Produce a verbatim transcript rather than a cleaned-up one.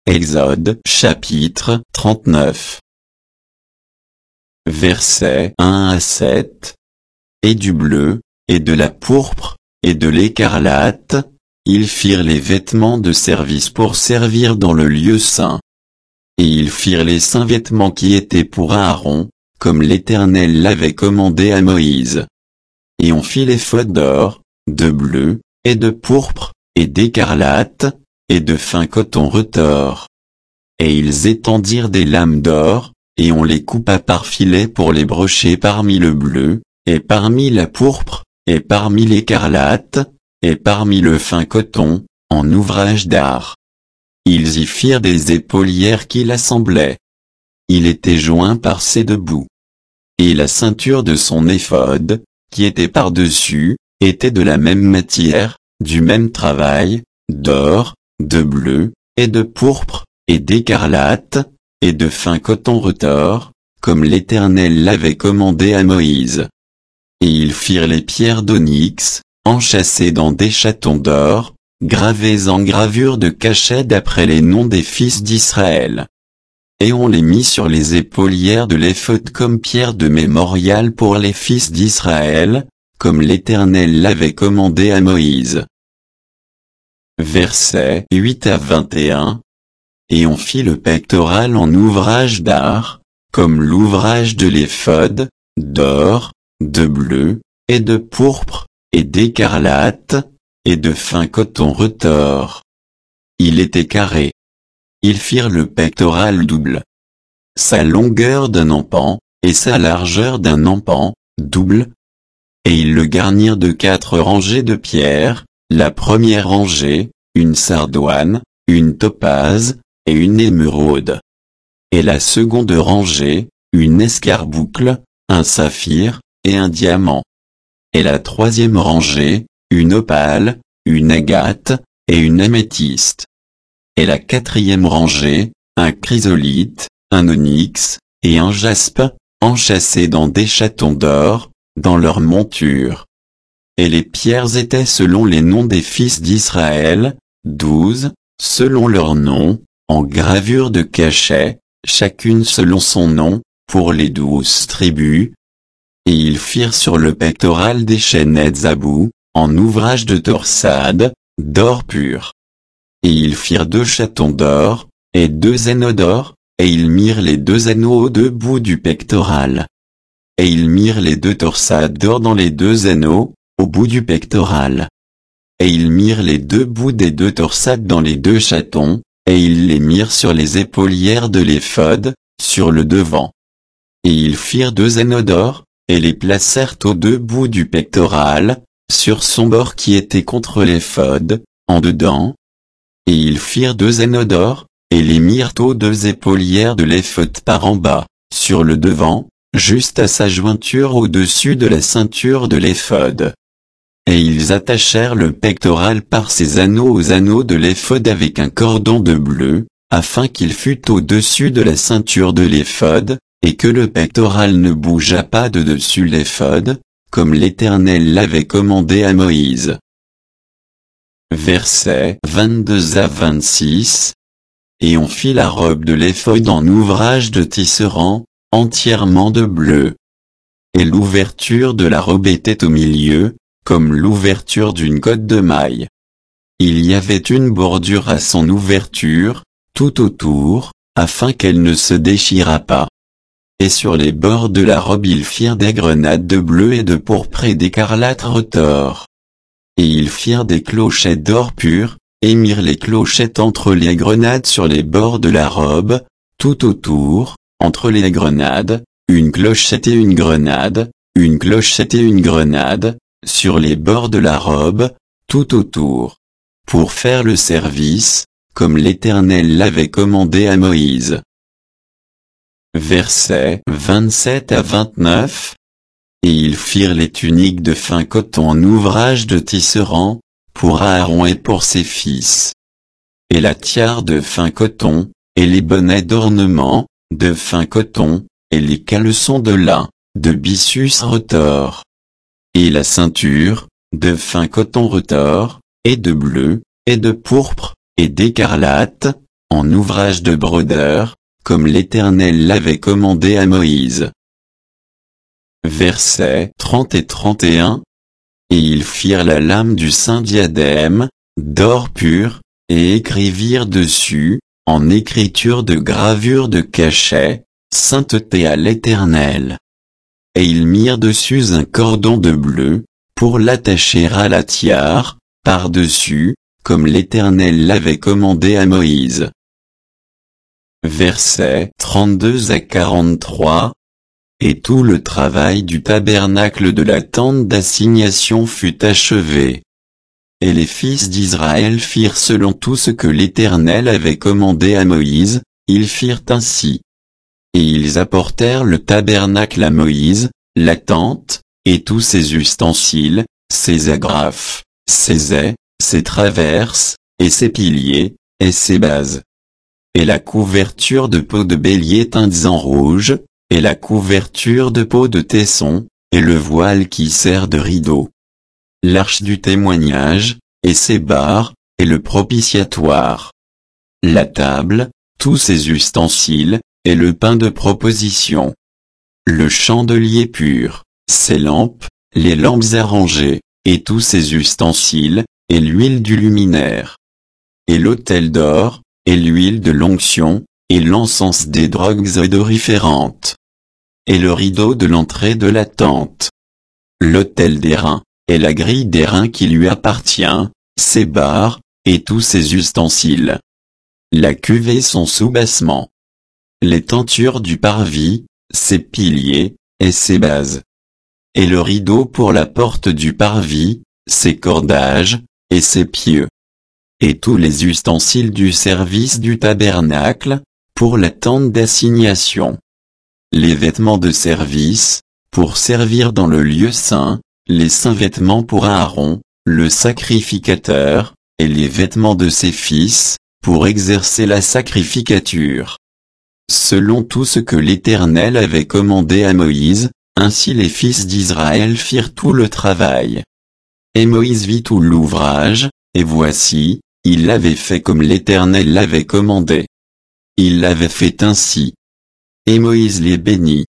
Exode chapitre trente-neuf. Versets un à sept. Et du bleu, et de la pourpre, et de l'écarlate, ils firent les vêtements de service pour servir dans le lieu saint. Et ils firent les saints vêtements qui étaient pour Aaron, comme l'Éternel l'avait commandé à Moïse. Et on fit l'éphod d'or, de bleu, et de pourpre, et d'écarlate, et de fin coton retors. Et ils étendirent des lames d'or, et on les coupa par filets pour les brocher parmi le bleu, et parmi la pourpre, et parmi l'écarlate, et parmi le fin coton, en ouvrage d'art. Ils y firent des épaulières qui l'assemblaient. Il était joint par ses deux bouts. Et la ceinture de son éphod, qui était par-dessus, était de la même matière, du même travail, d'or, de bleu, et de pourpre, et d'écarlate, et de fin coton retors, comme l'Éternel l'avait commandé à Moïse. Et ils firent les pierres d'onyx, enchâssées dans des chatons d'or, gravées en gravure de cachet d'après les noms des fils d'Israël. Et on les mit sur les épaulières de l'éphod comme pierre de mémorial pour les fils d'Israël, comme l'Éternel l'avait commandé à Moïse. Versets huit à vingt et un. Et on fit le pectoral en ouvrage d'art, comme l'ouvrage de l'éphod, d'or, de bleu, et de pourpre, et d'écarlate, et de fin coton retors. Il était carré. Ils firent le pectoral double. Sa longueur d'un empan, et sa largeur d'un empan, double. Et ils le garnirent de quatre rangées de pierres, la première rangée, une sardoine, une topaze, et une émeraude. Et la seconde rangée, une escarboucle, un saphir, et un diamant. Et la troisième rangée, une opale, une agate, et une améthyste. Et la quatrième rangée, un chrysolite, un onyx, et un jaspe, enchâssés dans des chatons d'or, dans leur monture. Et les pierres étaient selon les noms des fils d'Israël, douze, selon leurs noms, en gravure de cachet, chacune selon son nom, pour les douze tribus. Et ils firent sur le pectoral des chaînettes à bout, en ouvrage de torsade, d'or pur. Et ils firent deux chatons d'or, et deux anneaux d'or, et ils mirent les deux anneaux aux deux bouts du pectoral. Et ils mirent les deux torsades d'or dans les deux anneaux, au bout du pectoral. Et ils mirent les deux bouts des deux torsades dans les deux chatons, et ils les mirent sur les épaulières de l'éphod, sur le devant. Et ils firent deux anneaux d'or, et les placèrent aux deux bouts du pectoral, sur son bord qui était contre l'éphod, en dedans. Et ils firent deux anneaux d'or, et les mirent aux deux épaulières de l'éphod par en bas, sur le devant, juste à sa jointure au-dessus de la ceinture de l'éphod. Et ils attachèrent le pectoral par ses anneaux aux anneaux de l'éphod avec un cordon de bleu, afin qu'il fût au-dessus de la ceinture de l'éphod, et que le pectoral ne bougeât pas de dessus l'éphod, comme l'Éternel l'avait commandé à Moïse. Versets vingt-deux à vingt-six. Et on fit la robe de l'éphod en ouvrage de tisserand, entièrement de bleu. Et l'ouverture de la robe était au milieu, comme l'ouverture d'une cotte de maille. Il y avait une bordure à son ouverture, tout autour, afin qu'elle ne se déchirât pas. Et sur les bords de la robe ils firent des grenades de bleu et de pourpre et d'écarlate retors. Et ils firent des clochettes d'or pur, et mirent les clochettes entre les grenades sur les bords de la robe, tout autour, entre les grenades, une clochette et une grenade, une clochette et une grenade, sur les bords de la robe, tout autour, pour faire le service, comme l'Éternel l'avait commandé à Moïse. Versets vingt-sept à vingt-neuf. Et ils firent les tuniques de fin coton en ouvrage de tisserand, pour Aaron et pour ses fils. Et la tiare de fin coton, et les bonnets d'ornement, de fin coton, et les caleçons de lin, de byssus retors. Et la ceinture, de fin coton retors, et de bleu, et de pourpre, et d'écarlate, en ouvrage de brodeur, comme l'Éternel l'avait commandé à Moïse. Versets trente et trente et un. Et ils firent la lame du saint diadème, d'or pur, et écrivirent dessus, en écriture de gravure de cachet, sainteté à l'Éternel. Et ils mirent dessus un cordon de bleu, pour l'attacher à la tiare, par-dessus, comme l'Éternel l'avait commandé à Moïse. Versets trente-deux à quarante-trois. Et tout le travail du tabernacle de la tente d'assignation fut achevé. Et les fils d'Israël firent selon tout ce que l'Éternel avait commandé à Moïse, ils firent ainsi. Et ils apportèrent le tabernacle à Moïse, la tente, et tous ses ustensiles, ses agrafes, ses ais, ses traverses, et ses piliers, et ses bases. Et la couverture de peau de bélier teintes en rouge, et la couverture de peau de tesson, et le voile qui sert de rideau. L'arche du témoignage, et ses barres, et le propitiatoire. La table, tous ses ustensiles, et le pain de proposition. Le chandelier pur, ses lampes, les lampes arrangées, et tous ses ustensiles, et l'huile du luminaire. Et l'autel d'or, et l'huile de l'onction, et l'encens des drogues odoriférantes. Et le rideau de l'entrée de la tente. L'autel d'airain, et la grille d'airain qui lui appartient, ses barres, et tous ses ustensiles. La cuve et son soubassement. Les tentures du parvis, ses piliers, et ses bases. Et le rideau pour la porte du parvis, ses cordages, et ses pieux. Et tous les ustensiles du service du tabernacle, pour la tente d'assignation. Les vêtements de service, pour servir dans le lieu saint, les saints vêtements pour Aaron, le sacrificateur, et les vêtements de ses fils, pour exercer la sacrificature. Selon tout ce que l'Éternel avait commandé à Moïse, ainsi les fils d'Israël firent tout le travail. Et Moïse vit tout l'ouvrage, et voici, il l'avait fait comme l'Éternel l'avait commandé. Il l'avait fait ainsi. Et Moïse les bénit.